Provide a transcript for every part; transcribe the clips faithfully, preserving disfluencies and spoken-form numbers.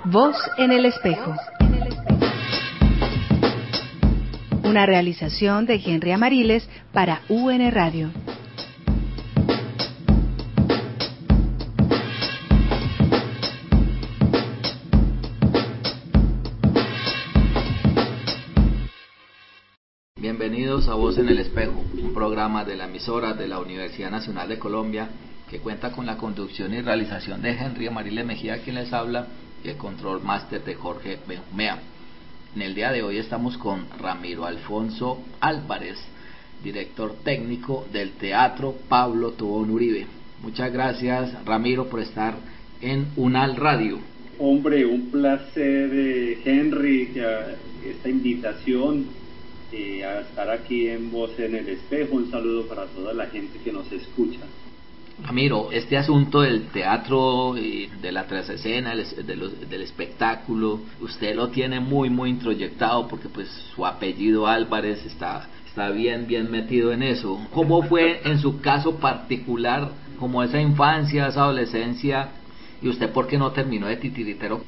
Voz en el espejo. Una realización de Henry Amariles para U N Radio. Bienvenidos a Voz en el Espejo, un programa de la emisora de la Universidad Nacional de Colombia que cuenta con la conducción y realización de Henry Amariles Mejía, quien les habla, y el control máster de Jorge Benjumea. En el día de hoy estamos con Ramiro Alfonso Álvarez, director técnico del Teatro Pablo Tobón Uribe. Muchas gracias, Ramiro, por estar en UNAL Radio. Hombre, un placer, eh, Henry, que, esta invitación eh, a estar aquí en Voz en el Espejo. Un saludo para toda la gente que nos escucha. Ramiro, este asunto del teatro y de la trasescena, de los, del espectáculo, usted lo tiene muy muy introyectado porque pues su apellido Álvarez está, está bien bien metido en eso. ¿Cómo fue en su caso particular, como esa infancia, esa adolescencia, y usted por qué no terminó de titiritero?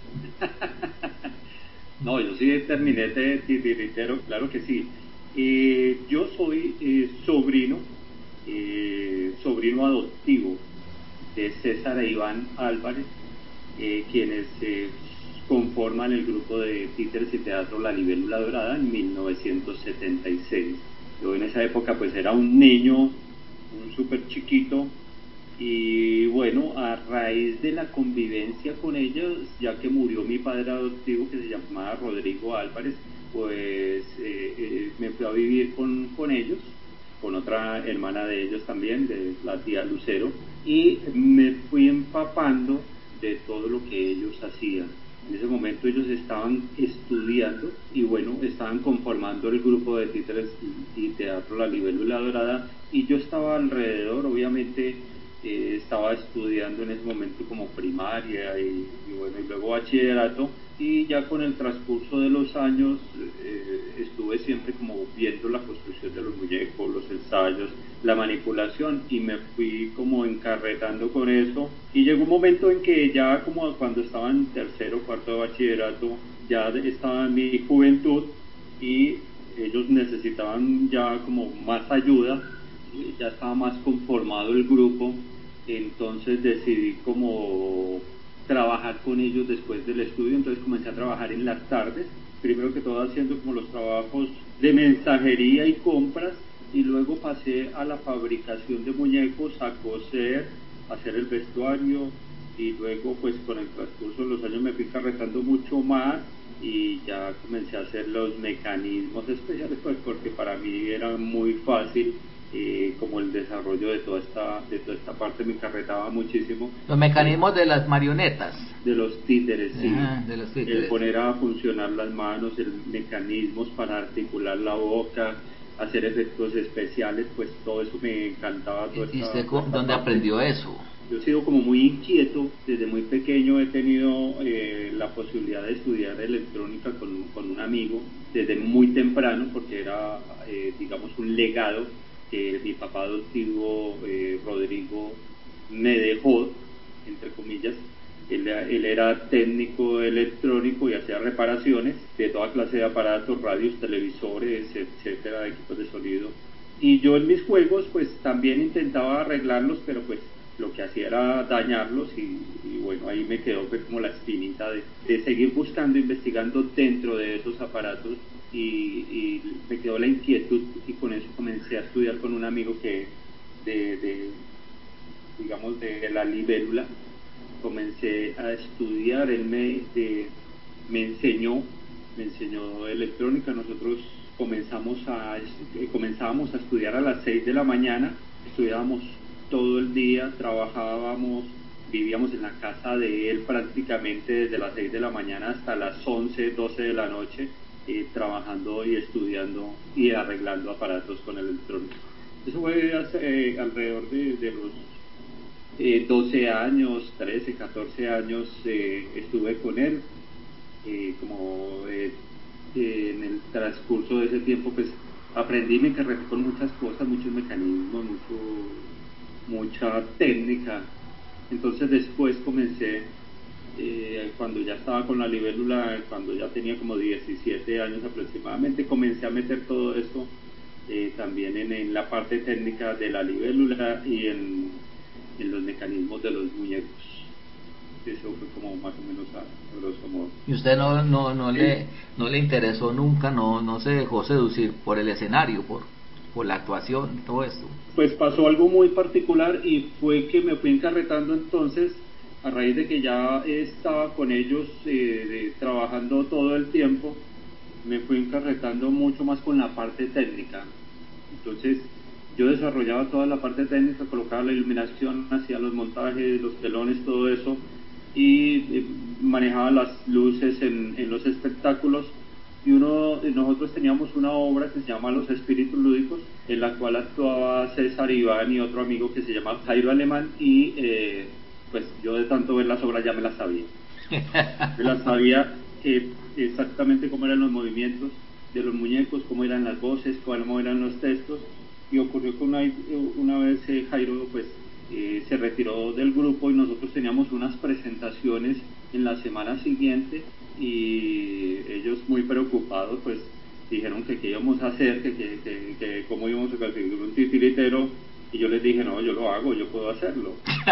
No, yo sí terminé de titiritero, claro que sí. Eh, yo soy eh, sobrino, eh, sobrino adoptivo de César e Iván Álvarez, eh, quienes eh, conforman el grupo de títeres y teatro La Libélula Dorada en mil novecientos setenta y seis. Yo en esa época pues era un niño, un súper chiquito, y bueno, a raíz de la convivencia con ellos, ya que murió mi padre adoptivo, que se llamaba Rodrigo Álvarez, pues eh, eh, me fui a vivir con, con ellos, con otra hermana de ellos también, de la tía Lucero, y me fui empapando de todo lo que ellos hacían. En ese momento ellos estaban estudiando y bueno, estaban conformando el grupo de títeres y teatro La Libélula Dorada, y yo estaba alrededor, obviamente. Eh, estaba estudiando en ese momento como primaria y, y bueno, y luego bachillerato, y ya con el transcurso de los años eh, estuve siempre como viendo la construcción de los muñecos, los ensayos, la manipulación, y me fui como encarretando con eso, y llegó un momento en que ya como cuando estaba en tercero o cuarto de bachillerato, ya estaba en mi juventud y ellos necesitaban ya como más ayuda, ya estaba más conformado el grupo. Entonces decidí como trabajar con ellos después del estudio. Entonces comencé a trabajar en las tardes, primero que todo haciendo como los trabajos de mensajería y compras, y luego pasé a la fabricación de muñecos, a coser, a hacer el vestuario, y luego pues con el transcurso de los años me fui carretando mucho más y ya comencé a hacer los mecanismos especiales, pues porque para mí era muy fácil. Eh, como el desarrollo de toda esta de toda esta parte me encarretaba muchísimo. Los mecanismos de las marionetas, de los títeres, sí. Ah, de los títeres. El poner a funcionar las manos, el mecanismos para articular la boca, hacer efectos especiales, pues todo eso me encantaba. Toda ¿Y esta, usted toda esta dónde parte. aprendió eso? Yo he sido como muy inquieto, desde muy pequeño he tenido eh, la posibilidad de estudiar electrónica con, con un amigo, desde muy temprano, porque era, eh, digamos, un legado que mi papá adoptivo, eh, Rodrigo, me dejó, entre comillas. Él, él era técnico electrónico y hacía reparaciones de toda clase de aparatos, radios, televisores, etcétera, equipos de sonido. Y yo en mis juegos pues también intentaba arreglarlos, pero pues lo que hacía era dañarlos, y, y bueno, ahí me quedó pues como la espinita de, de seguir buscando, investigando dentro de esos aparatos, y, y me quedó la inquietud, y con eso comencé a estudiar con un amigo que de, de digamos de la libélula. Comencé a estudiar, él me, de, me enseñó, me enseñó electrónica. Nosotros comenzamos a, eh, comenzábamos a estudiar a las seis de la mañana, estudiábamos todo el día, trabajábamos, vivíamos en la casa de él prácticamente desde las seis de la mañana hasta las once, doce de la noche, eh, trabajando y estudiando y arreglando aparatos con electrónica. Eso fue hace, eh, alrededor de, de los eh, doce años, trece, catorce años eh, estuve con él. Eh, como eh, eh, en el transcurso de ese tiempo pues aprendí, me encargué con muchas cosas, muchos mecanismos, mucho, mucha técnica. Entonces después comencé eh, cuando ya estaba con la libélula, cuando ya tenía como diecisiete años aproximadamente, comencé a meter todo esto eh, también en, en la parte técnica de la libélula y en, en los mecanismos de los muñecos. Eso fue como más o menos a, a grosso modo. ¿Y usted no no no sí. le no le interesó nunca, no no se dejó seducir por el escenario, por por la actuación, todo esto? Pues pasó algo muy particular y fue que me fui encarretando entonces, a raíz de que ya estaba con ellos eh, de, trabajando todo el tiempo, me fui encarretando mucho más con la parte técnica. Entonces yo desarrollaba toda la parte técnica, colocaba la iluminación, hacía los montajes, los telones, todo eso, y eh, manejaba las luces en, en los espectáculos. Y uno, nosotros teníamos una obra que se llama Los Espíritus Lúdicos, en la cual actuaba César Iván y otro amigo que se llama Jairo Alemán, y eh, pues yo de tanto ver las obras ya me las sabía. Me las sabía eh, exactamente cómo eran los movimientos de los muñecos, cómo eran las voces, cómo eran los textos, y ocurrió que una, una vez eh, Jairo pues eh, se retiró del grupo y nosotros teníamos unas presentaciones en la semana siguiente y ellos muy preocupados pues dijeron que qué íbamos a hacer, que, que, que, que cómo íbamos a conseguir un titiritero, y yo les dije no, yo lo hago, yo puedo hacerlo.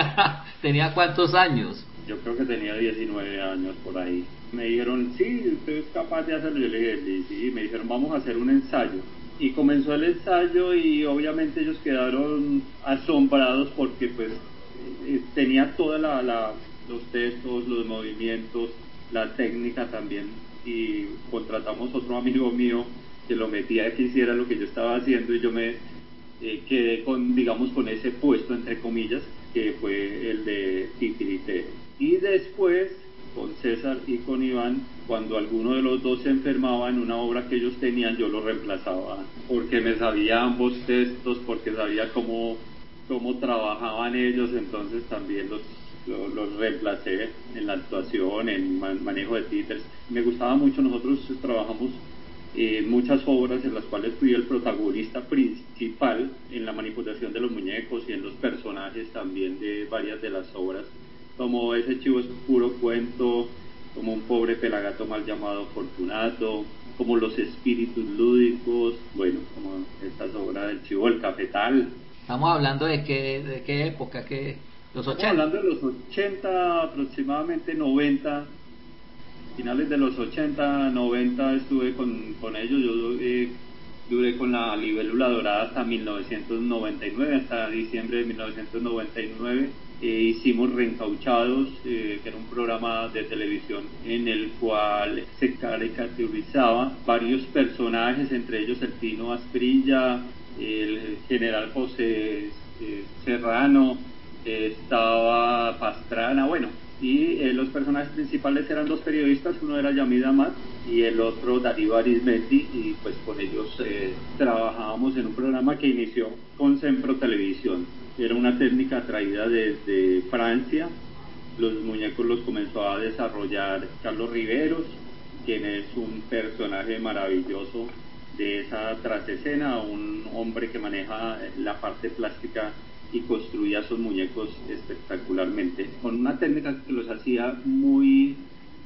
¿Tenía cuántos años? Yo creo que tenía diecinueve años por ahí. Me dijeron, sí, usted es capaz de hacerlo. Yo le dije, sí, me dijeron, vamos a hacer un ensayo. Y comenzó el ensayo y obviamente ellos quedaron asombrados porque pues eh, tenía toda la, la, los textos, los movimientos, la técnica también, y contratamos otro amigo mío que lo metía a que hiciera lo que yo estaba haciendo y yo me eh, quedé con, digamos, con ese puesto entre comillas, que fue el de titiritero. Y después, con César y con Iván, cuando alguno de los dos se enfermaba en una obra que ellos tenían, yo lo reemplazaba, porque me sabía ambos textos, porque sabía cómo, cómo trabajaban ellos, entonces también los, los, los reemplacé en la actuación, en man, manejo de títeres. Me gustaba mucho, nosotros trabajamos Eh, muchas obras en las cuales fui el protagonista principal en la manipulación de los muñecos y en los personajes también de varias de las obras, como Ese chivo es puro cuento, como Un pobre pelagato mal llamado Fortunato, como Los espíritus lúdicos, bueno, como estas obras del Chivo del Cafetal. Estamos hablando de qué, de qué época, que los ochenta. Estamos hablando de los ochenta, aproximadamente noventa. Finales de los ochenta, noventa estuve con, con ellos. Yo eh, duré con la libélula dorada hasta mil novecientos noventa y nueve, hasta diciembre de mil novecientos noventa y nueve. Eh, hicimos Reencauchados, eh, que era un programa de televisión en el cual se caricaturizaba varios personajes, entre ellos el Tino Asprilla, el general José eh, Serrano, eh, estaba Pastrana, bueno. Y eh, los personajes principales eran dos periodistas, uno era Yamid Amat y el otro Darío Arizmendi, y pues con ellos eh, trabajábamos en un programa que inició con Sempro Televisión. Era una técnica traída desde Francia. Los muñecos los comenzó a desarrollar Carlos Riveros, quien es un personaje maravilloso de esa trasescena, un hombre que maneja la parte plástica y construía esos muñecos espectacularmente, con una técnica que los hacía muy,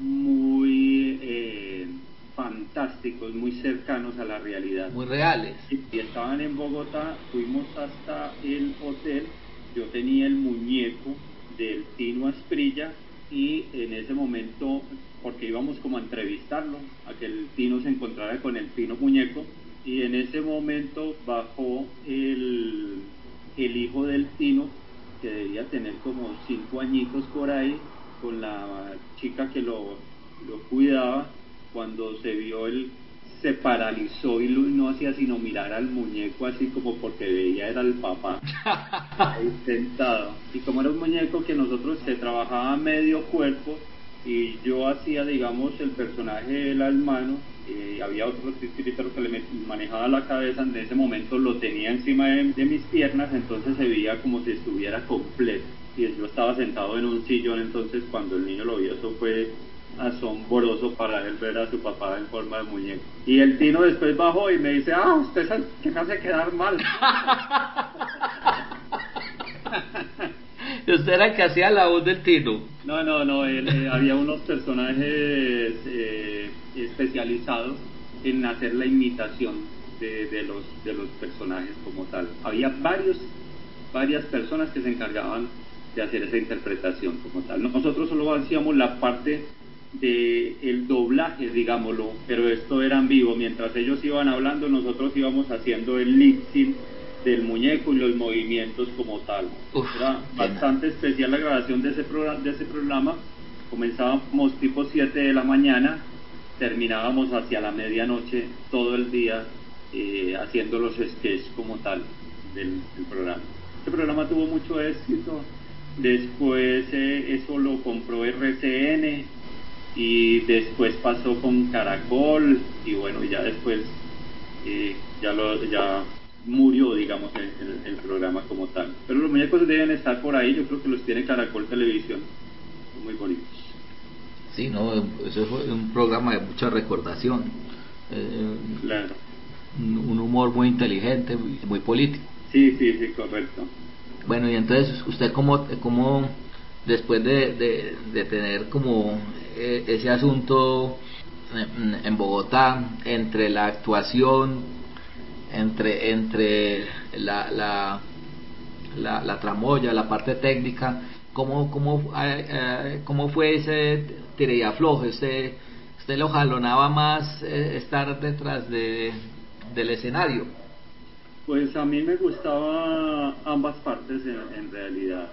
muy eh, fantásticos, muy cercanos a la realidad. Muy reales. Y estaban en Bogotá, fuimos hasta el hotel, yo tenía el muñeco del Tino Asprilla, y en ese momento, porque íbamos como a entrevistarlo, a que el Tino se encontrara con el Tino muñeco, y en ese momento bajó el... el hijo del Tino, que debía tener como cinco añitos por ahí, con la chica que lo, lo cuidaba. Cuando se vio, él se paralizó y no hacía sino mirar al muñeco así como porque veía era el papá ahí sentado. Y como era un muñeco que nosotros se trabajaba medio cuerpo y yo hacía, digamos, el personaje del hermano, eh, había otro titiritero que le manejaba la cabeza, en ese momento lo tenía encima de, de mis piernas, entonces se veía como si estuviera completo, y yo estaba sentado en un sillón. Entonces cuando el niño lo vio, eso fue asombroso para él ver a su papá en forma de muñeco. Y el Tino después bajó y me dice, ah, usted es el que me hace quedar mal. Usted era el que hacía la voz del Tino. No, no, no, él, eh, había unos personajes eh, especializados en hacer la imitación de, de los de los personajes como tal. Había varios varias personas que se encargaban de hacer esa interpretación como tal. Nosotros solo hacíamos la parte de el doblaje, digámoslo, pero esto era en vivo. Mientras ellos iban hablando, nosotros íbamos haciendo el lip sync del muñeco y los movimientos como tal. Uf, era bastante especial la grabación de ese programa, de ese programa. Comenzábamos tipo siete de la mañana, terminábamos hacia la medianoche todo el día eh, haciendo los sketches como tal del, del programa. Este programa tuvo mucho éxito. Después eh, eso lo compró R C N y después pasó con Caracol y bueno, ya después eh, ya lo ya murió, digamos, el, el, el programa como tal. Pero los muñecos deben estar por ahí, yo creo que los tiene Caracol Televisión, son muy bonitos. Sí, no, eso fue un programa de mucha recordación, eh, claro. un, un humor muy inteligente, muy, muy político. Sí, sí, sí, correcto. Bueno, y entonces usted como, como después de, de, de tener como eh, ese asunto en, en Bogotá, entre la actuación, entre entre la la, la, la tramoya, la parte técnica, ¿cómo, cómo, eh, eh, cómo fue ese tire y afloje? ¿Usted, usted lo jalonaba más eh, estar detrás de, del escenario? Pues a mí me gustaba ambas partes en, en realidad.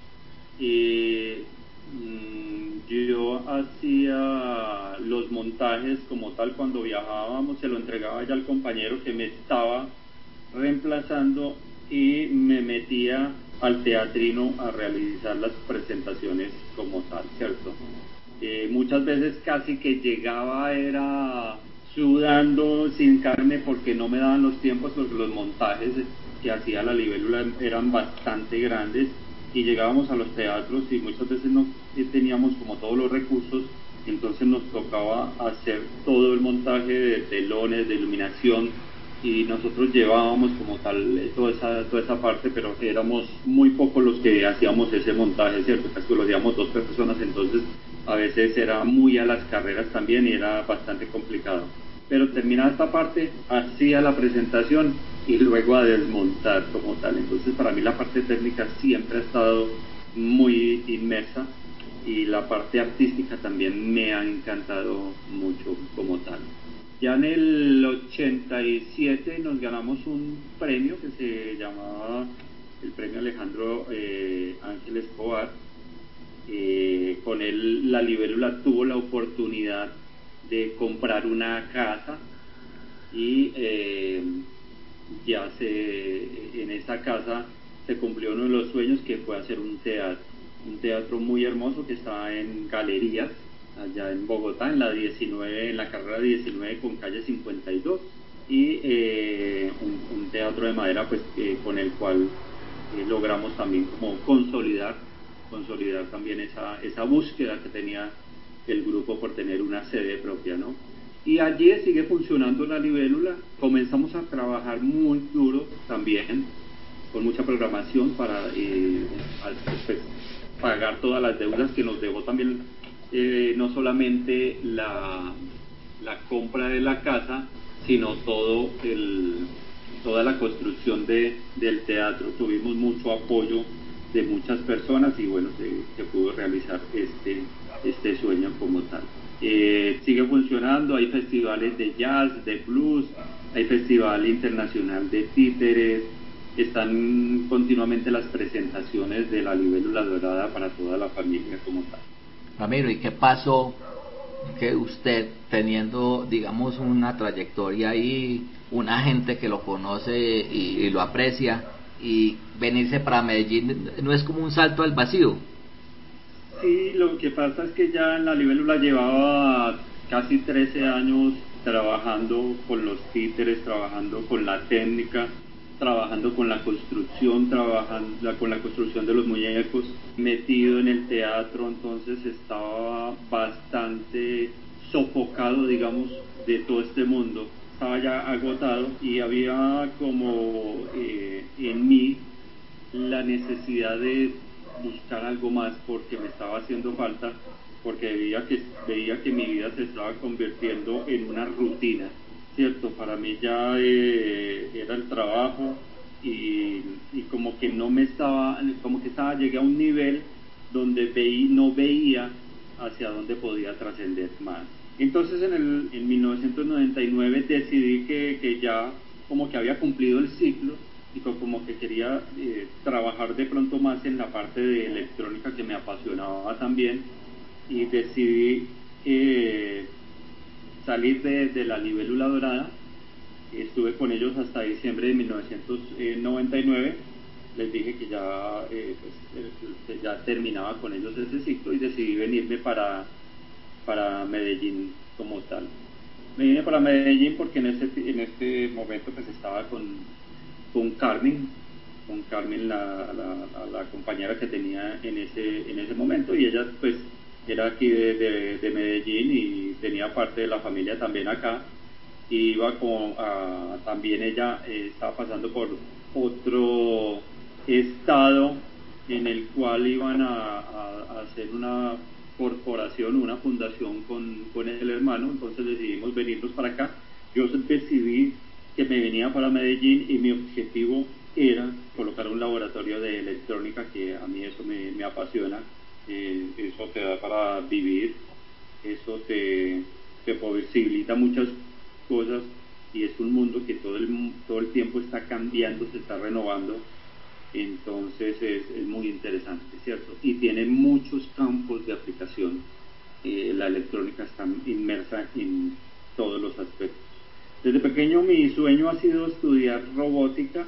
Y mmm, yo hacía los montajes como tal cuando viajábamos, se lo entregaba ya al compañero que me estaba reemplazando y me metía al teatrino a realizar las presentaciones como tal, ¿cierto? Eh, muchas veces casi que llegaba era sudando sin carne porque no me daban los tiempos, porque los montajes que hacía la libélula eran bastante grandes y llegábamos a los teatros y muchas veces no teníamos como todos los recursos, entonces nos tocaba hacer todo el montaje de telones, de iluminación, y nosotros llevábamos como tal toda esa, toda esa parte, pero éramos muy pocos los que hacíamos ese montaje, ¿cierto? Casi lo hacíamos dos personas, entonces a veces era muy a las carreras también y era bastante complicado. Pero terminada esta parte, hacía la presentación y luego a desmontar como tal. Entonces para mí la parte técnica siempre ha estado muy inmersa y la parte artística también me ha encantado mucho como tal. Ya en el ochenta y siete nos ganamos un premio que se llamaba el premio Alejandro eh, Ángel Escobar. Eh, con él la libélula tuvo la oportunidad de comprar una casa y eh, ya se en esa casa se cumplió uno de los sueños, que fue hacer un teatro, un teatro muy hermoso que está en Galerías, allá en Bogotá, en la diecinueve, en la carrera diecinueve con calle cincuenta y dos, y eh, un, un teatro de madera pues eh, con el cual eh, logramos también como consolidar consolidar también esa esa búsqueda que tenía el grupo por tener una sede propia, ¿no? Y allí sigue funcionando la libélula. Comenzamos a trabajar muy duro también, con mucha programación para eh, pues, pagar todas las deudas que nos dejó también, eh, no solamente la, la compra de la casa, sino todo el, toda la construcción de, del teatro. Tuvimos mucho apoyo de muchas personas y bueno, se, se pudo realizar este, este sueño como tal. Eh, sigue funcionando, hay festivales de jazz, de blues, hay festival internacional de títeres, están continuamente las presentaciones de la libélula dorada para toda la familia como tal. Ramiro, ¿y qué pasó que usted, teniendo digamos una trayectoria ahí, una gente que lo conoce y, y lo aprecia, y venirse para Medellín no es como un salto al vacío? Sí, lo que pasa es que ya en la libélula llevaba casi trece años trabajando con los títeres, trabajando con la técnica, trabajando con la construcción, trabajando con la construcción de los muñecos, metido en el teatro, entonces estaba bastante sofocado, digamos, de todo este mundo. Estaba ya agotado y había como eh, en mí la necesidad de buscar algo más porque me estaba haciendo falta, porque veía que, veía que mi vida se estaba convirtiendo en una rutina, ¿cierto? Para mí ya eh, era el trabajo y, y como que no me estaba, como que estaba, llegué a un nivel donde veí, no veía hacia dónde podía trascender más. Entonces en, el, en mil novecientos noventa y nueve decidí que, que ya como que había cumplido el ciclo y como que quería eh, trabajar de pronto más en la parte de electrónica que me apasionaba también, y decidí eh, salir de, de la Libélula Dorada. Estuve con ellos hasta diciembre de mil novecientos noventa y nueve. Les dije que ya, eh, pues, eh, ya terminaba con ellos ese ciclo y decidí venirme para, para Medellín como tal. Me vine para Medellín porque en este, en este momento pues estaba con, con Carmen, con Carmen la, la, la compañera que tenía en ese, en ese momento, y ella pues era aquí de, de, de Medellín y tenía parte de la familia también acá, y iba con, a, también ella eh, estaba pasando por otro estado en el cual iban a, a, a hacer una corporación, una fundación con, con el hermano, entonces decidimos venirnos para acá. Yo decidí que me venía para Medellín y mi objetivo era colocar un laboratorio de electrónica, que a mí eso me, me apasiona, eh, eso te da para vivir, eso te, te posibilita muchas cosas, y es un mundo que todo el, todo el tiempo está cambiando, se está renovando. Entonces es, es muy interesante, ¿cierto? Y tiene muchos campos de aplicación. Eh, la electrónica está inmersa en todos los aspectos. Desde pequeño mi sueño ha sido estudiar robótica.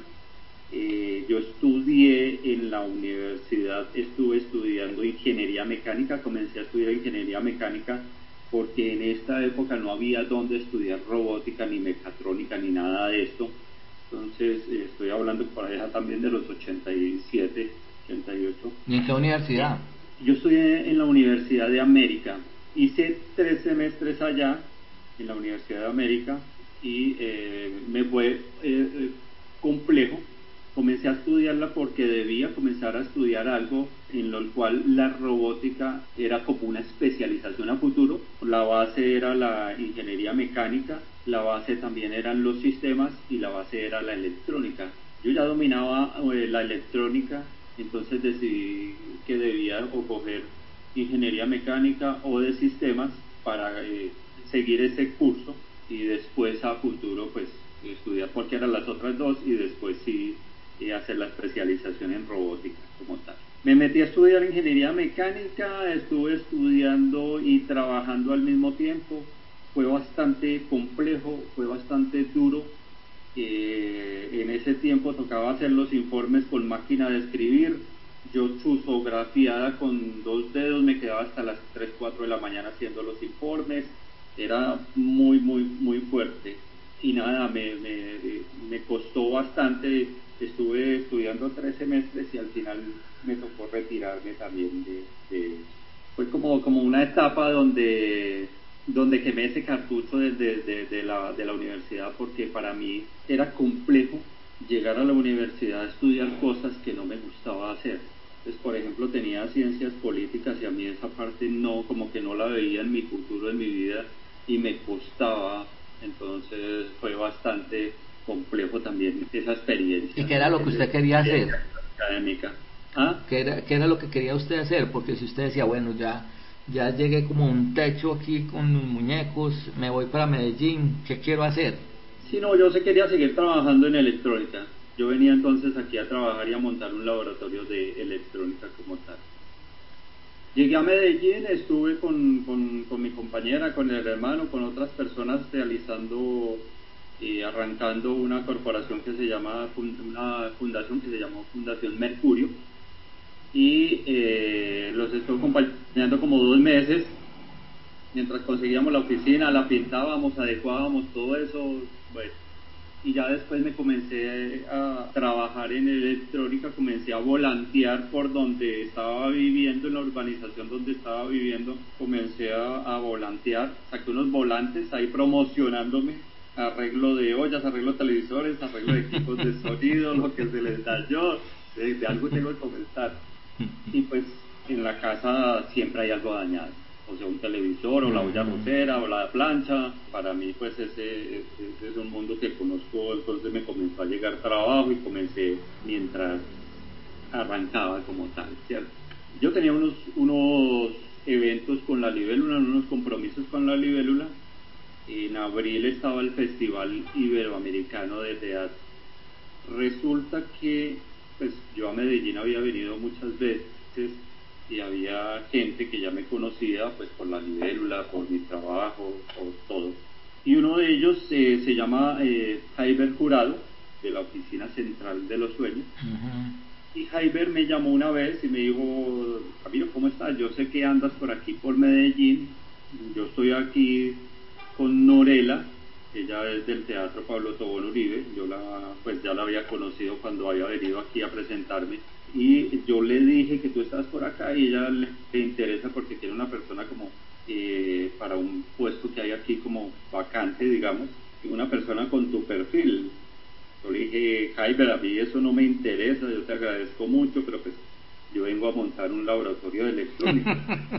Eh, yo estudié en la universidad, estuve estudiando ingeniería mecánica, comencé a estudiar ingeniería mecánica porque en esta época no había dónde estudiar robótica, ni mecatrónica, ni nada de esto. Entonces, eh, estoy hablando por allá también de los ochenta y siete, ochenta y ocho. ¿Y en qué universidad? Yo estoy en la Universidad de América. Hice tres semestres allá, en la Universidad de América, y eh, me fue eh, eh, complejo. Comencé a estudiarla porque debía comenzar a estudiar algo en lo cual la robótica era como una especialización a futuro. La base era la ingeniería mecánica, la base también eran los sistemas y la base era la electrónica. Yo ya dominaba eh, la electrónica, entonces decidí que debía o coger ingeniería mecánica o de sistemas para eh, seguir ese curso y después a futuro pues estudiar cualquiera de las otras dos y después sí y hacer la especialización en robótica como tal. Me metí a estudiar ingeniería mecánica, estuve estudiando y trabajando al mismo tiempo. Fue bastante complejo, fue bastante duro. Eh, en ese tiempo tocaba hacer los informes con máquina de escribir. Yo chuzografiada con dos dedos me quedaba hasta las tres, cuatro de la mañana haciendo los informes. Era muy, muy, muy fuerte. Y nada, me, me, me costó bastante. Estuve estudiando tres semestres y al final me tocó retirarme también de, de fue como, como una etapa donde, donde quemé ese cartucho de, de, de, de, la, de la universidad, porque para mí era complejo llegar a la universidad a estudiar cosas que no me gustaba hacer. Entonces, por ejemplo, tenía ciencias políticas y a mí esa parte no, como que no la veía en mi futuro, en mi vida, y me costaba. Entonces fue bastante complejo también esa experiencia. ¿Y qué era lo que usted quería hacer? Académica. ¿Ah? ¿Qué era, ¿Qué era lo que quería usted hacer? Porque si usted decía, bueno, ya ya llegué como a un techo aquí con los muñecos, me voy para Medellín, ¿qué quiero hacer? Sí, no, yo se quería seguir trabajando en electrónica. Yo venía entonces aquí a trabajar y a montar un laboratorio de electrónica como tal. Llegué a Medellín, estuve con, con, con mi compañera, con el hermano, con otras personas realizando y arrancando una corporación que se llama, una fundación que se llamó Fundación Mercurio, y eh, los estuve acompañando como dos meses mientras conseguíamos la oficina, la pintábamos, adecuábamos todo eso, bueno, y ya después me comencé a trabajar en electrónica, comencé a volantear por donde estaba viviendo, en la urbanización donde estaba viviendo, comencé a, a volantear, saqué unos volantes ahí promocionándome, arreglo de ollas, arreglo de televisores, arreglo de equipos de sonido, lo que se les dañó, de, de algo tengo que comentar. y pues en la casa siempre hay algo dañado, o sea, un televisor, o la olla rosera, o la plancha. Para mí pues ese, ese es un mundo que conozco. Entonces me comenzó a llegar trabajo y comencé mientras arrancaba como tal, ¿cierto? Yo tenía unos, unos eventos con la Libélula, unos compromisos con la Libélula. En abril estaba el Festival Iberoamericano de Teatro. Resulta que pues yo a Medellín había venido muchas veces y había gente que ya me conocía pues por la Libélula, por mi trabajo, por todo. Y uno de ellos eh, se llama eh, Jaiber Jurado, de la Oficina Central de los Sueños. Uh-huh. Y Jaiber me llamó una vez y me dijo: Camilo, ¿cómo estás? Yo sé que andas por aquí por Medellín, yo estoy aquí con Norela, ella es del Teatro Pablo Tobón Uribe. Yo la, pues ya la había conocido cuando había venido aquí a presentarme, y yo le dije que tú estás por acá y ella le, le interesa porque tiene una persona como eh, para un puesto que hay aquí como vacante, digamos, una persona con tu perfil. Yo le dije: Jaiber, a mí eso no me interesa, yo te agradezco mucho, pero pues yo vengo a montar un laboratorio de electrónica.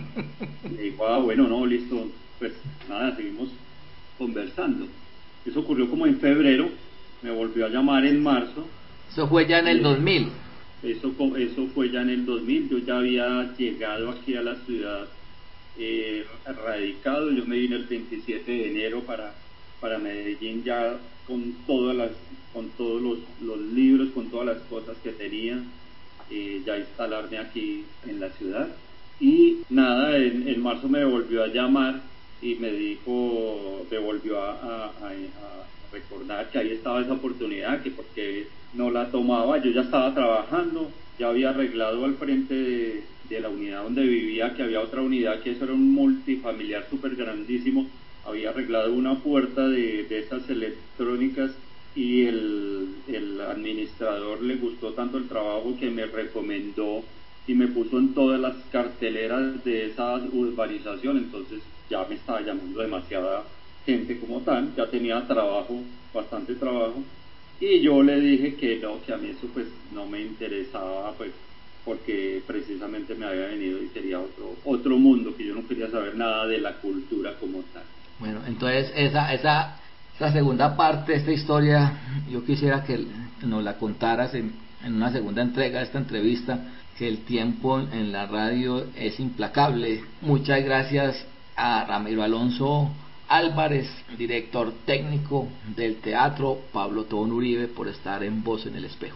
Le digo: ah, bueno, no, listo, pues nada, seguimos conversando. Eso ocurrió como en febrero, me volvió a llamar en marzo. Eso fue ya en el dos mil. Eso, eso fue ya en el dos mil. Yo ya había llegado aquí a la ciudad, eh, radicado. Yo me vine el veintisiete de enero para, para Medellín, ya con todas las, con todos los, los libros, con todas las cosas que tenía, eh, ya instalarme aquí en la ciudad. Y nada, en, en marzo me volvió a llamar y me dijo, me volvió a, a, a, a recordar que ahí estaba esa oportunidad, que porque no la tomaba. Yo ya estaba trabajando, ya había arreglado al frente de, de la unidad donde vivía, que había otra unidad, que eso era un multifamiliar súper grandísimo. Había arreglado una puerta de, de esas electrónicas, y el, el administrador le gustó tanto el trabajo que me recomendó y me puso en todas las carteleras de esa urbanización. Entonces ya me estaba llamando demasiada gente como tal, ya tenía trabajo, bastante trabajo, y yo le dije que no, que a mí eso pues no me interesaba, pues porque precisamente me había venido y quería otro otro mundo, que yo no quería saber nada de la cultura como tal. Bueno, entonces esa esa esa segunda parte de esta historia yo quisiera que nos la contaras en, en una segunda entrega de esta entrevista, que el tiempo en la radio es implacable. Muchas gracias a Ramiro Alonso Álvarez, director técnico del Teatro Pablo Tobón Uribe, por estar en Voz en el Espejo.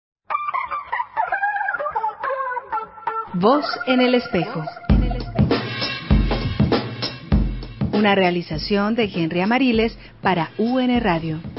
Voz en el Espejo. Una realización de Henry Amariles para U N Radio.